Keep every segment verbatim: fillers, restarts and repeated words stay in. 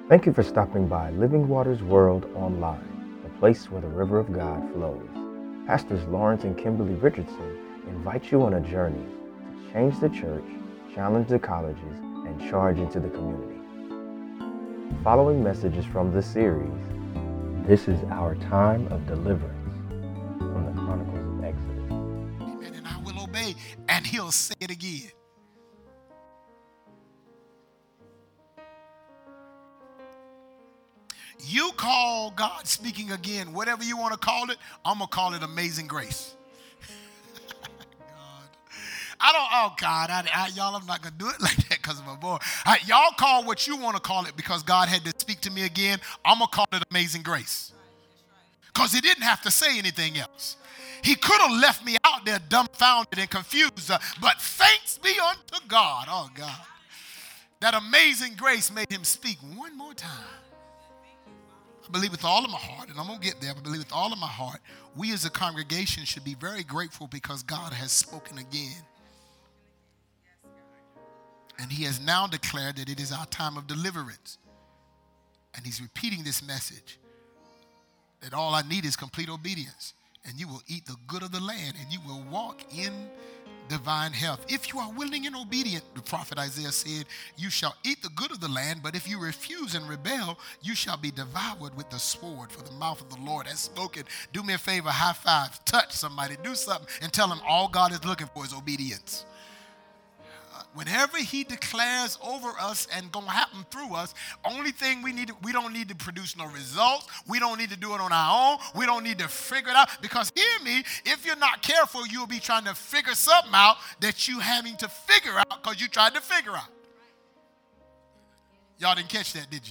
Thank you for stopping by Living Waters World Online, the place where the river of God flows. Pastors Lawrence and Kimberly Richardson invite you on a journey to change the church, challenge the colleges, and charge into the community. Following messages from the series, This is Our Time of Deliverance, from the Chronicles of Exodus. Amen. And I will obey, and he'll say it again. You call God speaking again, whatever you want to call it, I'm going to call it amazing grace. God. I don't, oh God, I, I, y'all, I'm not going to do it like that because of my boy. I, y'all call what you want to call it because God had to speak to me again. I'm going to call it amazing grace. Because he didn't have to say anything else. He could have left me out there dumbfounded and confused, uh, but thanks be unto God, oh God, that amazing grace made him speak one more time. I believe with all of my heart, and I'm going to get there, but I believe with all of my heart, we as a congregation should be very grateful because God has spoken again. And he has now declared that it is our time of deliverance. And he's repeating this message, that all I need is complete obedience, and you will eat the good of the land, and you will walk in divine health. If you are willing and obedient, the prophet Isaiah said, you shall eat the good of the land, but if you refuse and rebel, you shall be devoured with the sword, for the mouth of the Lord has spoken. Do me a favor, high five, touch somebody, do something, and tell them all God is looking for is obedience. Whenever he declares over us and going to happen through us, only thing we need, to, we don't need to produce no results. We don't need to do it on our own. We don't need to figure it out. Because hear me, if you're not careful, you'll be trying to figure something out that you having to figure out because you tried to figure out. Y'all didn't catch that, did you?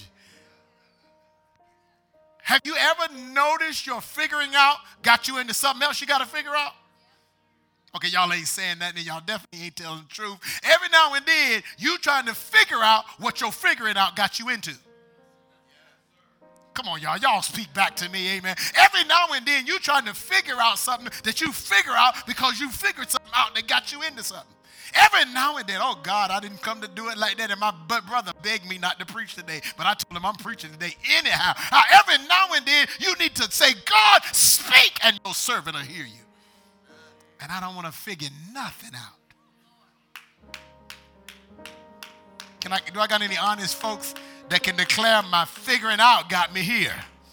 Have you ever noticed your figuring out got you into something else you got to figure out? Okay, y'all ain't saying that, and y'all definitely ain't telling the truth. Every now and then, you trying to figure out what your figuring out got you into. Come on, y'all. Y'all speak back to me, amen. Every now and then, you trying to figure out something that you figure out because you figured something out that got you into something. Every now and then, oh, God, I didn't come to do it like that, and my brother begged me not to preach today, but I told him I'm preaching today anyhow. Now, every now and then, you need to say, God, speak, and your servant will hear you. And I don't want to figure nothing out. Can I, do I got any honest folks that can declare my figuring out got me here?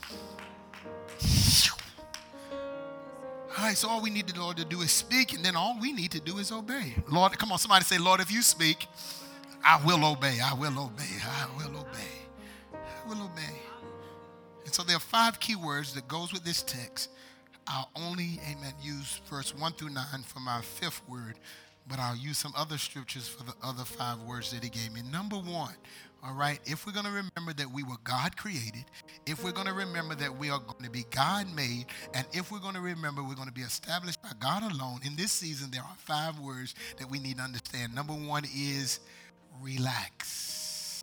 All right, so all we need to, Lord, to do is speak, and then all we need to do is obey. Lord, come on, somebody say, Lord, if you speak, I will obey, I will obey, I will obey, I will obey. And so there are five key words that goes with this text. I'll only, amen, use verse one through nine for my fifth word, but I'll use some other scriptures for the other five words that he gave me. Number one, all right, if we're going to remember that we were God created, if we're going to remember that we are going to be God made, and if we're going to remember we're going to be established by God alone, in this season there are five words that we need to understand. Number one is relax.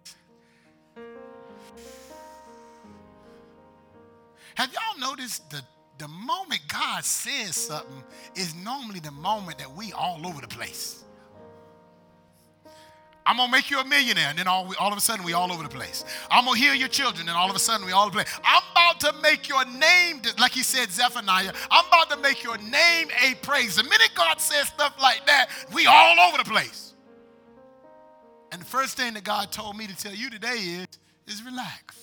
Have y'all noticed the The moment God says something is normally the moment that we all over the place. I'm going to make you a millionaire, and then all, all of a sudden we all over the place. I'm going to heal your children, and all of a sudden we all over the place. I'm about to make your name, like he said, Zephaniah, I'm about to make your name a praise. The minute God says stuff like that, we all over the place. And the first thing that God told me to tell you today is, is relax.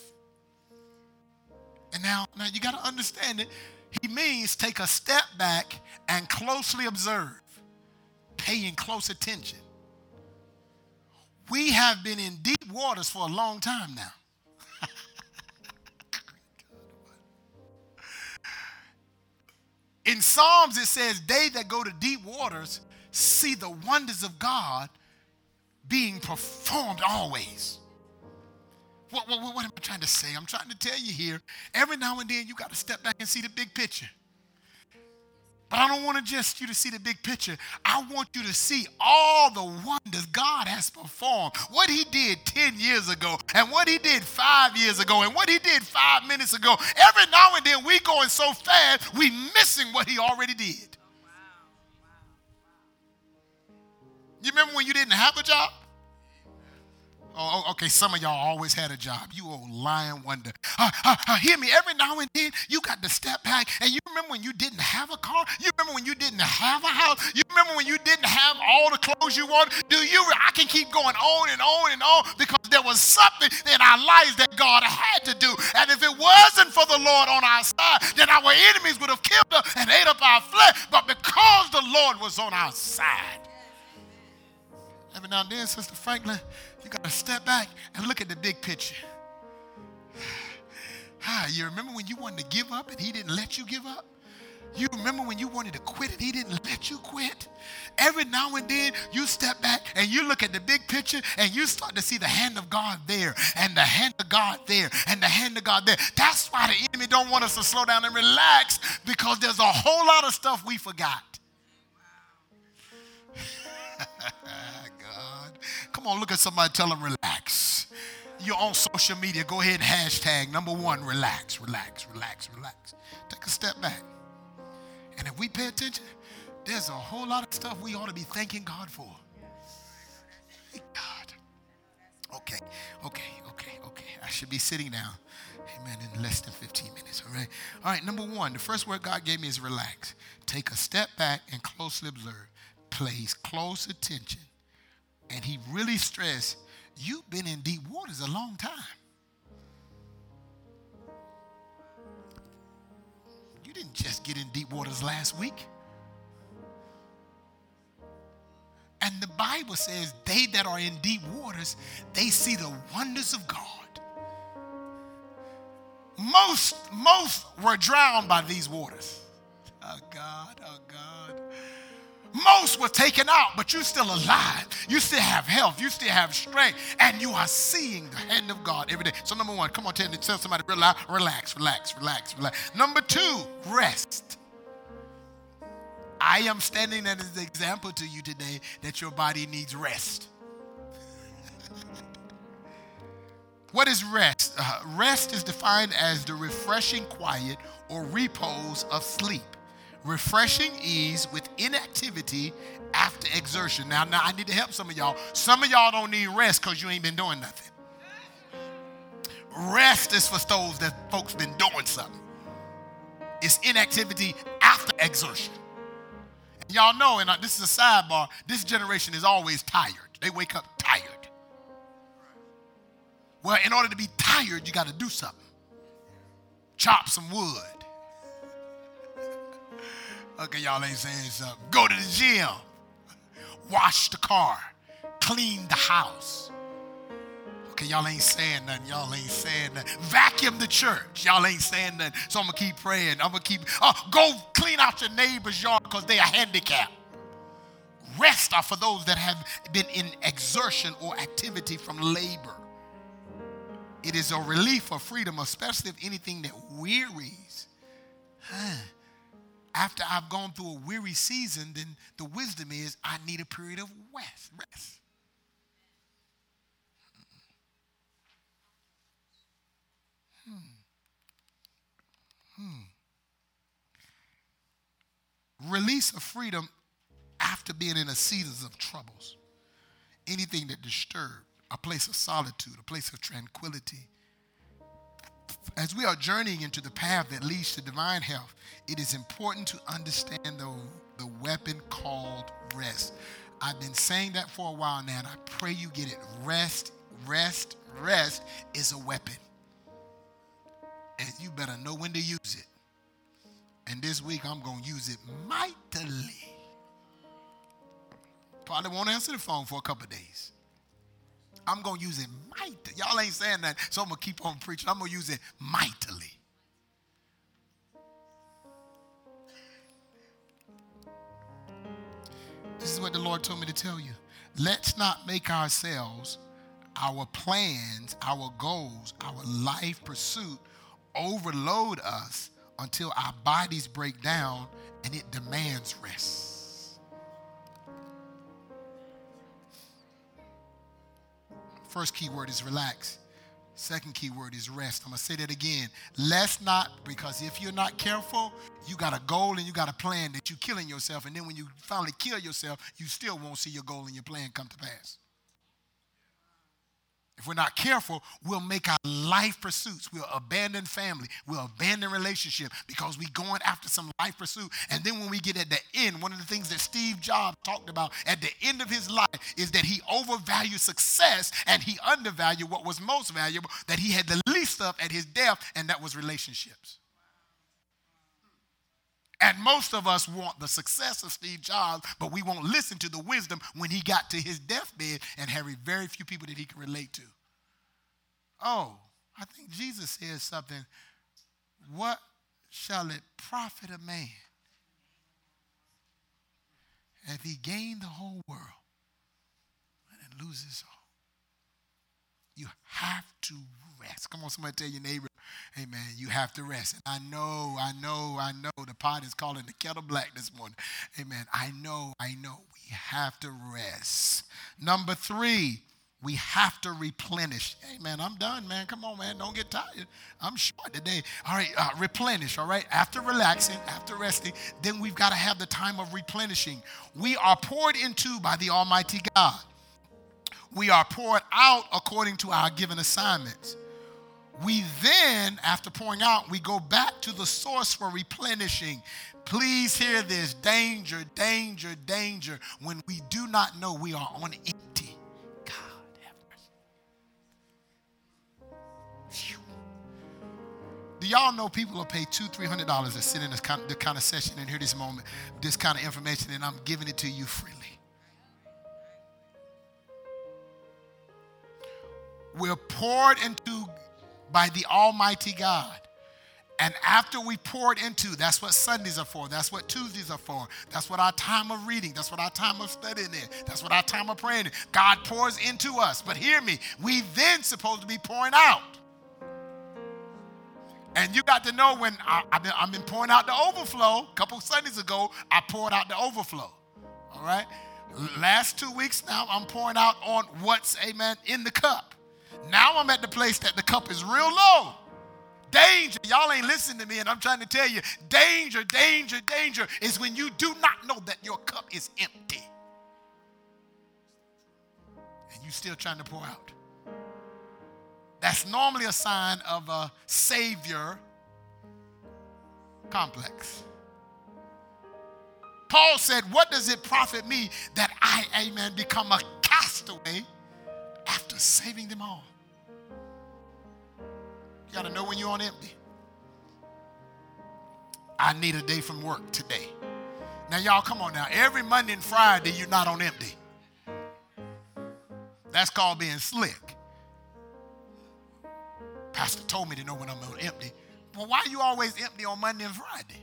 And now, now you got to understand it. He means take a step back and closely observe, paying close attention. We have been in deep waters for a long time now. In Psalms, it says, they that go to deep waters see the wonders of God being performed always. What, what, what am I trying to say? I'm trying to tell you here, every now and then you got to step back and see the big picture. But I don't want to just you to see the big picture. I want you to see all the wonders God has performed. What he did ten years ago, and what he did five years ago, and what he did five minutes ago. Every now and then we going so fast, we missing what he already did. You remember when you didn't have a job? Oh, okay, some of y'all always had a job. You old lying wonder. Uh, uh, uh, hear me, every now and then you got to step back. And you remember when you didn't have a car? You remember when you didn't have a house? You remember when you didn't have all the clothes you wanted? Do you? I can keep going on and on and on because there was something in our lives that God had to do. And if it wasn't for the Lord on our side, then our enemies would have killed us and ate up our flesh. But because the Lord was on our side. Every now and then, Sister Franklin, you got to step back and look at the big picture. Ah, you remember when you wanted to give up and he didn't let you give up? You remember when you wanted to quit and he didn't let you quit? Every now and then, you step back and you look at the big picture and you start to see the hand of God there and the hand of God there and the hand of God there. That's why the enemy don't want us to slow down and relax, because there's a whole lot of stuff we forgot. God. Come on, look at somebody, tell them relax. You're on social media, go ahead and hashtag number one, relax, relax, relax, relax. Take a step back. And if we pay attention, there's a whole lot of stuff we ought to be thanking God for. Thank God. Okay, okay, okay, okay. I should be sitting down. Amen. In less than fifteen minutes, all right? All right, number one, the first word God gave me is relax. Take a step back and closely observe. Pays close attention. And he really stressed, you've been in deep waters a long time. You didn't just get in deep waters last week. And the Bible says they that are in deep waters, they see the wonders of God. Most, most were drowned by these waters. Oh God, oh God. Most were taken out, but you're still alive. You still have health. You still have strength. And you are seeing the hand of God every day. So number one, come on, tell, tell somebody, relax, relax, relax, relax, relax. Number two, rest. I am standing as an example to you today that your body needs rest. What is rest? Uh, rest is defined as the refreshing quiet or repose of sleep. Refreshing ease with inactivity after exertion. Now, now I need to help some of y'all. Some of y'all don't need rest because you ain't been doing nothing. Rest is for those that folks been doing something. It's inactivity after exertion. And y'all know, and this is a sidebar, this generation is always tired. They wake up tired. Well, in order to be tired, you got to do something. Chop some wood. Okay, y'all ain't saying something. Go to the gym. Wash the car. Clean the house. Okay, y'all ain't saying nothing. Y'all ain't saying nothing. Vacuum the church. Y'all ain't saying nothing. So I'm going to keep praying. I'm going to keep, oh, go clean out your neighbor's yard because they are handicapped. Rest are for those that have been in exertion or activity from labor. It is a relief or freedom, especially if anything that wearies. Huh. After I've gone through a weary season, then the wisdom is I need a period of rest. rest. Hmm. Hmm. Release of freedom after being in a season of troubles. Anything that disturbs, a place of solitude, a place of tranquility. As we are journeying into the path that leads to divine health, it is important to understand the, the weapon called rest. I've been saying that for a while now, and I pray you get it. Rest, rest, rest is a weapon. And you better know when to use it. And this week, I'm going to use it mightily. Probably won't answer the phone for a couple of days. I'm going to use it mightily. Y'all ain't saying that, so I'm going to keep on preaching. I'm going to use it mightily. This is what the Lord told me to tell you. Let's not make ourselves, our plans, our goals, our life pursuit overload us until our bodies break down and it demands rest. First key word is relax. Second key word is rest. I'm going to say that again. Let's not, because if you're not careful, you got a goal and you got a plan that you're killing yourself. And then when you finally kill yourself, you still won't see your goal and your plan come to pass. If we're not careful, we'll make our life pursuits. We'll abandon family. We'll abandon relationship because we're going after some life pursuit. And then when we get at the end, one of the things that Steve Jobs talked about at the end of his life is that he overvalued success and he undervalued what was most valuable, that he had the least of at his death, and that was relationships. And most of us want the success of Steve Jobs, but we won't listen to the wisdom when he got to his deathbed and had very few people that he could relate to. Oh, I think Jesus says something. What shall it profit a man if he gain the whole world and loses all? You have to rest. Come on, somebody tell your neighbor, amen, you have to rest. And I know, I know, I know the pot is calling the kettle black this morning. Amen. I know, I know. We have to rest. Number three, we have to replenish. Amen. I'm done, man. Come on, man. Don't get tired. I'm short today. All right, uh, replenish, all right? After relaxing, after resting, then we've got to have the time of replenishing. We are poured into by the Almighty God. We are poured out according to our given assignments. We then, after pouring out, we go back to the source for replenishing. Please hear this. Danger, danger, danger when we do not know we are on empty. God have mercy. Do y'all know people will pay two, three hundred dollars to sit in this kind, this kind of session and hear this moment, this kind of information, and I'm giving it to you freely? We're poured into by the Almighty God. And after we poured into, that's what Sundays are for. That's what Tuesdays are for. That's what our time of reading. That's what our time of studying is. That's what our time of praying is. God pours into us. But hear me, we then supposed to be pouring out. And you got to know when I, I've, been, I've been pouring out the overflow. A couple Sundays ago, I poured out the overflow. All right? Last two weeks now, I'm pouring out on what's, amen, in the cup. Now I'm at the place that the cup is real low. Danger. Y'all ain't listening to me, and I'm trying to tell you, danger, danger, danger is when you do not know that your cup is empty. And you still trying to pour out. That's normally a sign of a savior complex. Paul said, what does it profit me that I, amen, become a castaway after saving them all? You got to know when you're on empty. I need a day from work today. Now, y'all, come on now. Every Monday and Friday, you're not on empty. That's called being slick. Pastor told me to know when I'm on empty. Well, why are you always empty on Monday and Friday?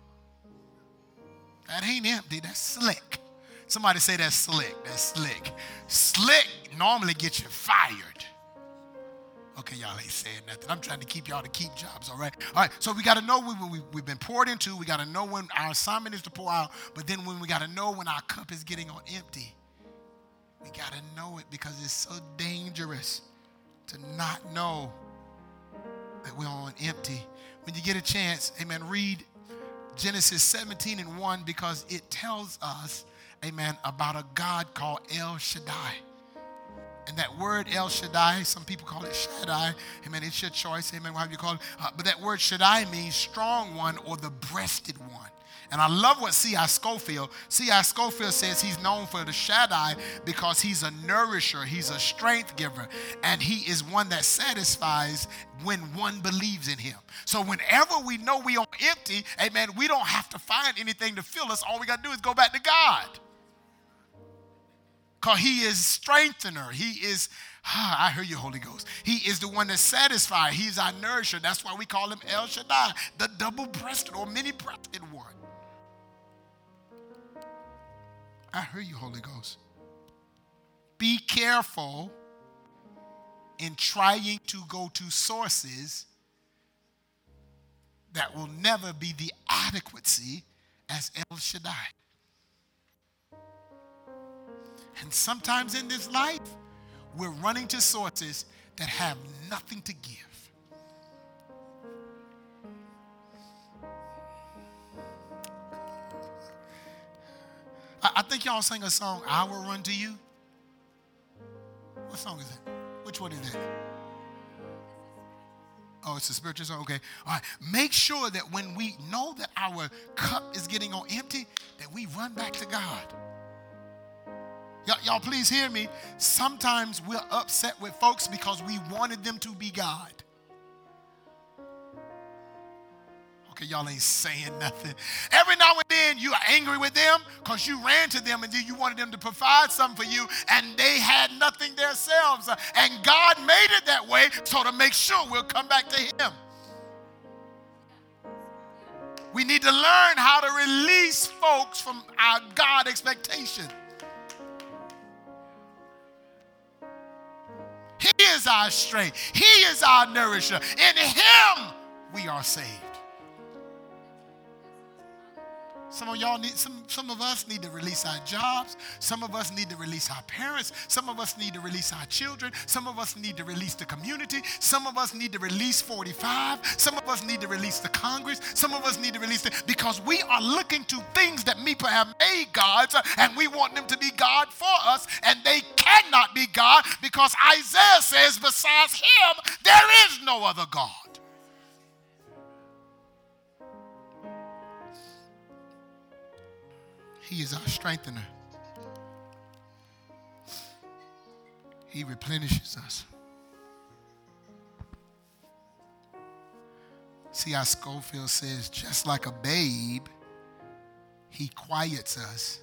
That ain't empty. That's slick. Somebody say that's slick. That's slick. Slick normally gets you fired. Okay, y'all ain't saying nothing. I'm trying to keep y'all to keep jobs, all right? All right, so we got to know when we, we, we've been poured into. We got to know when our assignment is to pour out. But then when we got to know when our cup is getting on empty. We got to know it because it's so dangerous to not know that we're on empty. When you get a chance, amen, read Genesis seventeen and one because it tells us, amen, about a God called El Shaddai. And that word El Shaddai, some people call it Shaddai. Amen. It's your choice. Amen. Whatever you call it. Uh, but that word Shaddai means strong one or the breasted one. And I love what C I Scofield, C I Scofield says he's known for the Shaddai because he's a nourisher. He's a strength giver. And he is one that satisfies when one believes in him. So whenever we know we are empty, amen, we don't have to find anything to fill us. All we got to do is go back to God. Because he is strengthener. He is, ah, I hear you, Holy Ghost. He is the one that satisfies. He's our nourisher. That's why we call him El Shaddai, the double-breasted or many-breasted one. I hear you, Holy Ghost. Be careful in trying to go to sources that will never be the adequacy as El Shaddai. And sometimes in this life, we're running to sources that have nothing to give. I, I think y'all sang a song, I Will Run to You. What song is that? Which one is that? Oh, it's a spiritual song? Okay. All right. Make sure that when we know that our cup is getting on empty, that we run back to God. Y- y'all please hear me. Sometimes we're upset with folks because we wanted them to be God. Okay, y'all ain't saying nothing. Every now and then you are angry with them because you ran to them and then you wanted them to provide something for you and they had nothing themselves. And God made it that way so to make sure we'll come back to him. We need to learn how to release folks from our God expectation. He is our strength. He is our nourisher. In him we are saved. Some of y'all need, some, some of us need to release our jobs. Some of us need to release our parents. Some of us need to release our children. Some of us need to release the community. Some of us need to release forty-five. Some of us need to release the Congress. Some of us need to release the, because we are looking to things that people have made gods and we want them to be God for us and they cannot be God because Isaiah says besides him, there is no other God. He is our strengthener. He replenishes us. See how Schofield says, just like a babe, he quiets us.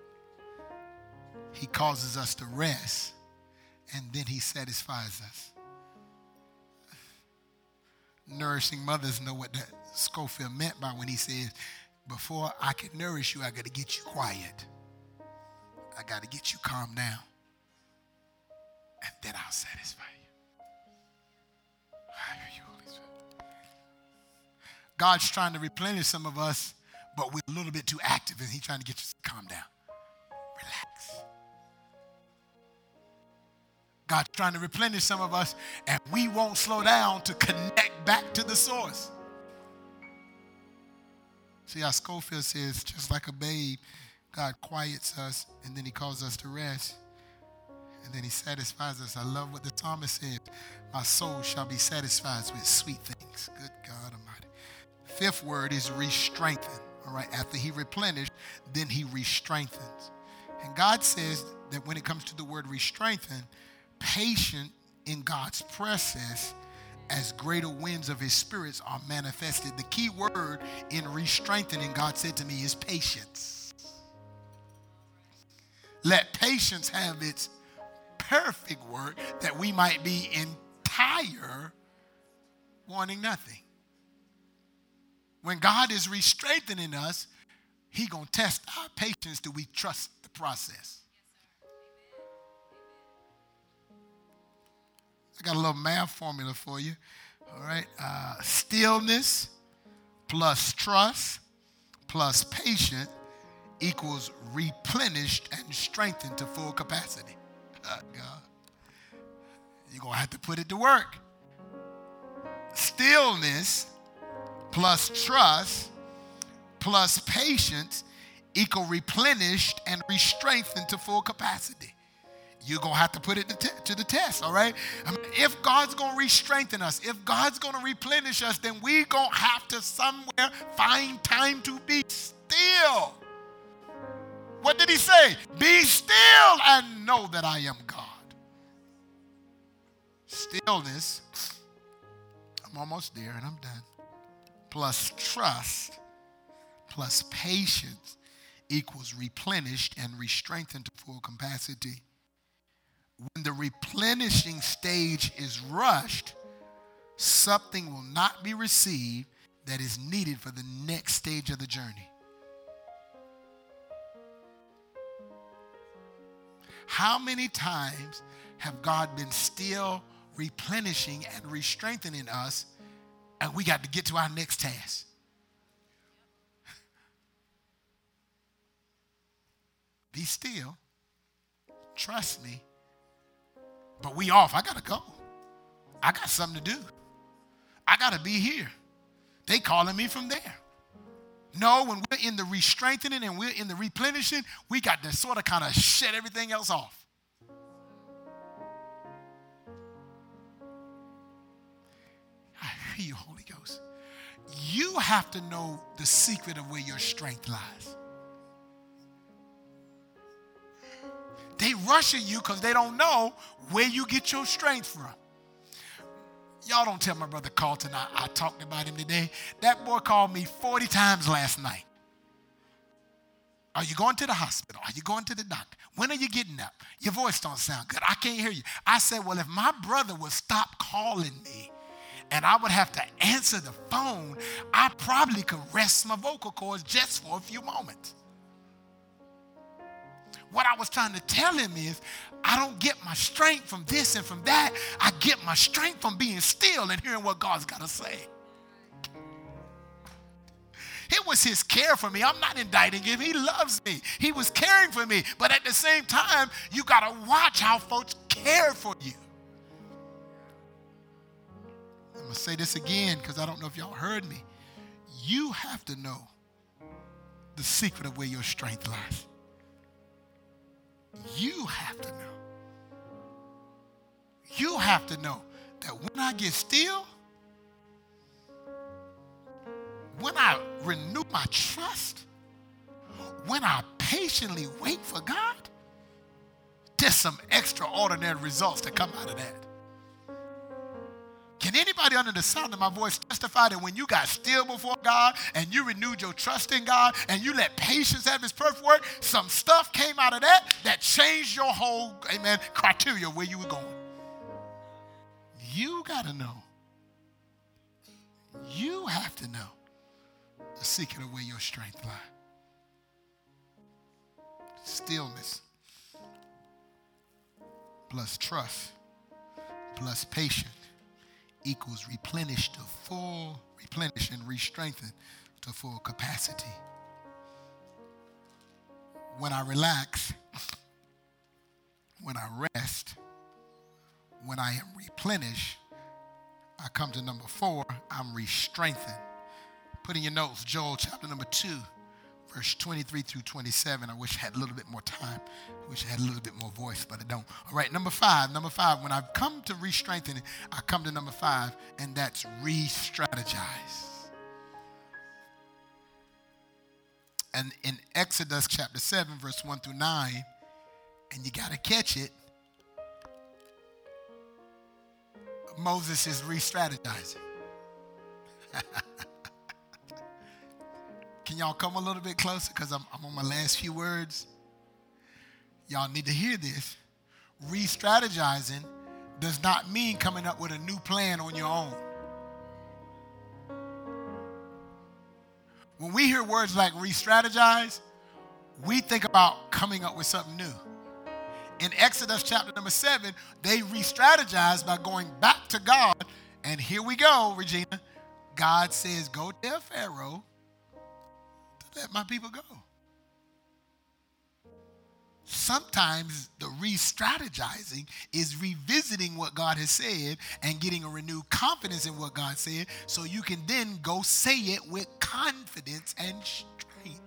He causes us to rest, and then he satisfies us. Nourishing mothers know what that Schofield meant by when he says, before I can nourish you, I got to get you quiet. I got to get you calm down. And then I'll satisfy you. I hear you, Holy Spirit. God's trying to replenish some of us, but we're a little bit too active, and he's trying to get you to calm down. Relax. God's trying to replenish some of us, and we won't slow down to connect back to the source. See how Schofield says, just like a babe, God quiets us, and then he calls us to rest, and then he satisfies us. I love what the psalmist said, my soul shall be satisfied with sweet things. Good God Almighty. Fifth word is re-strengthen. All right, after he replenished, then he re-strengthens. And God says that when it comes to the word re-strengthen, patient in God's process as greater winds of his spirits are manifested. The key word in re-strengthening, God said to me, is patience. Let patience have its perfect work, that we might be entire, wanting nothing. When God is re-strengthening us, he going to test our patience. Do we trust the process? I got a little math formula for you. All right. Uh, stillness plus trust plus patience equals replenished and strengthened to full capacity. Oh, God. You're going to have to put it to work. Stillness plus trust plus patience equal replenished and re-strengthened to full capacity. You're going to have to put it to, t- to the test, all right? I mean, if God's going to re-strengthen us, if God's going to replenish us, then we're going to have to somewhere find time to be still. What did he say? Be still and know that I am God. Stillness, I'm almost there and I'm done, plus trust plus patience equals replenished and re-strengthened to full capacity. When the replenishing stage is rushed, something will not be received that is needed for the next stage of the journey. How many times have God been still replenishing and re-strengthening us, and we got to get to our next task? Be still. Trust me. But we off. I got to go. I got something to do. I got to be here. They calling me from there. No, when we're in the re-strengthening and we're in the replenishing, we got to sort of kind of shut everything else off. hear you, Holy Ghost. You have to know the secret of where your strength lies. They rush at you because they don't know where you get your strength from. Y'all don't tell my brother Carlton I, I talked about him today. That boy called me forty times last night. Are you going to the hospital? Are you going to the doctor? When are you getting up? Your voice don't sound good. I can't hear you. I said, well, if my brother would stop calling me and I would have to answer the phone, I probably could rest my vocal cords just for a few moments. What I was trying to tell him is, I don't get my strength from this and from that. I get my strength from being still and hearing what God's got to say. It was his care for me. I'm not indicting him. He loves me. He was caring for me. But at the same time, you got to watch how folks care for you. I'm going to say this again because I don't know if y'all heard me. You have to know the secret of where your strength lies. You have to know. You have to know that when I get still, when I renew my trust, when I patiently wait for God, there's some extraordinary results that come out of that. Can anybody under the sound of my voice testify that when you got still before God and you renewed your trust in God and you let patience have its perfect work, some stuff came out of that that changed your whole, amen, criteria where you were going? You got to know. You have to know the secret of where your strength lies. Stillness plus trust plus patience equals replenish to full, replenish and re-strengthen to full capacity. When I relax, when I rest, when I am replenished, I come to number four, I'm re-strengthened. Put in your notes, Joel chapter number two, verse twenty-three through twenty-seven. I wish I had a little bit more time. I wish I had a little bit more voice, but I don't. All right, number five. Number five, when I've come to re-strengthen it, I come to number five, and that's re-strategize. And in Exodus chapter seven, verse one through nine, and you got to catch it, Moses is re-strategizing. Can y'all come a little bit closer? Because I'm, I'm on my last few words. Y'all need to hear this. Re-strategizing does not mean coming up with a new plan on your own. When we hear words like re-strategize, we think about coming up with something new. In Exodus chapter number seven, they re-strategized by going back to God. And here we go, Regina. God says, go tell Pharaoh to let my people go. Sometimes the re-strategizing is revisiting what God has said and getting a renewed confidence in what God said so you can then go say it with confidence and strength.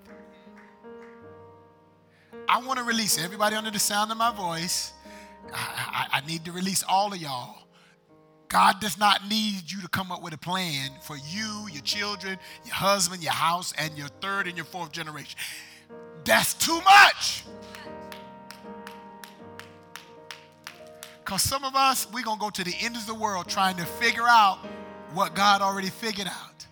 I want to release everybody under the sound of my voice. I, I, I need to release all of y'all. God does not need you to come up with a plan for you, your children, your husband, your house, and your third and your fourth generation. That's too much. Because some of us, we're going to go to the ends of the world trying to figure out what God already figured out.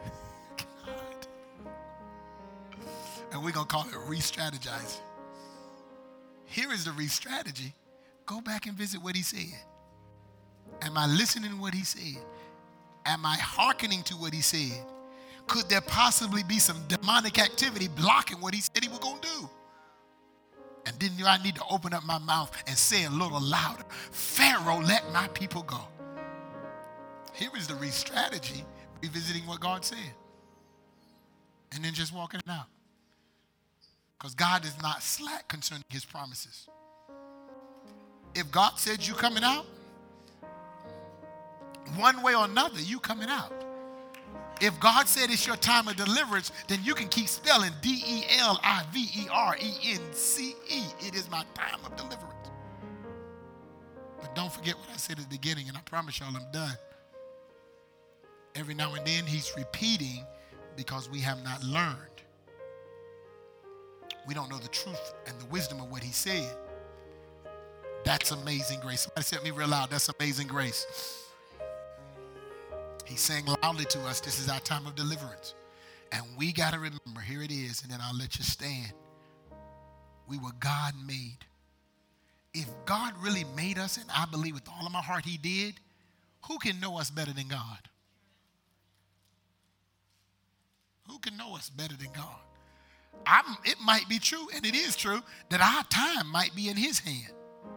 And we're going to call it re-strategizing. Here is the re-strategy. Go back and visit what he said. Am I listening to what he said? Am I hearkening to what he said? Could there possibly be some demonic activity blocking what he said he was going to do? And then I need to open up my mouth and say a little louder, Pharaoh, let my people go. Here is the re-strategy, revisiting what God said. And then just walking it out. Because God is not slack concerning his promises. If God said you coming out, one way or another, you coming out. If God said it's your time of deliverance, then you can keep spelling D E L I V E R E N C E. It is my time of deliverance. But don't forget what I said at the beginning, and I promise y'all I'm done. Every now and then he's repeating because we have not learned. We don't know the truth and the wisdom of what he said. That's amazing grace. Somebody said me real loud, that's amazing grace. He's saying loudly to us, this is our time of deliverance. And we got to remember, here it is, and then I'll let you stand. We were God made. If God really made us, and I believe with all of my heart he did, who can know us better than God? Who can know us better than God? I'm, it might be true, and it is true, that our time might be in his hand.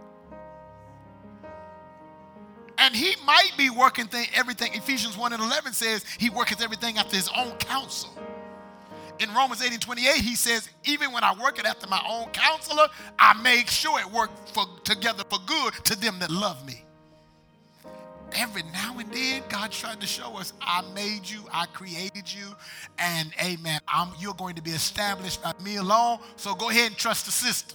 And he might be working th- everything. Ephesians one and eleven says he worketh everything after his own counsel. In Romans eight and twenty-eight, he says, even when I work it after my own counselor, I make sure it works for, together for good to them that love me. Every now and then, God's trying to show us, I made you, I created you, and amen, I'm, you're going to be established by me alone, so go ahead and trust the system.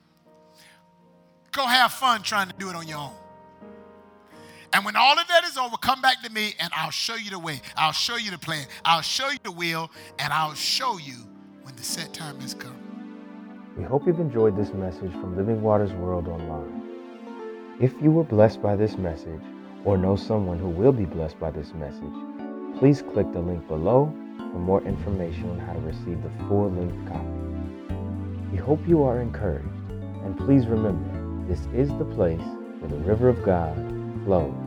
Go have fun trying to do it on your own. And when all of that is over, come back to me and I'll show you the way. I'll show you the plan. I'll show you the will, and I'll show you when the set time has come. We hope you've enjoyed this message from Living Waters World Online. If you were blessed by this message or know someone who will be blessed by this message, please click the link below for more information on how to receive the full-length copy. We hope you are encouraged, and please remember, this is the place where the river of God flows.